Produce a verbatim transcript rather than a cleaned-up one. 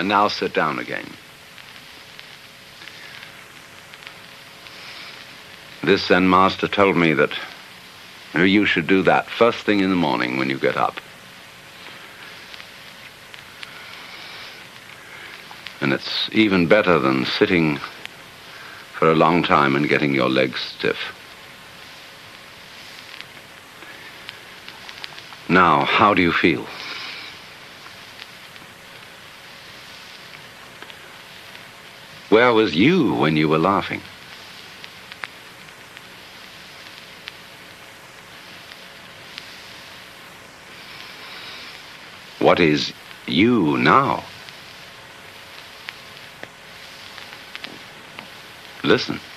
And now sit down again. This Zen master told me that you should do that first thing in the morning when you get up. And it's even better than sitting for a long time and getting your legs stiff. Now, how do you feel? Where was you when you were laughing? What is you now? Listen.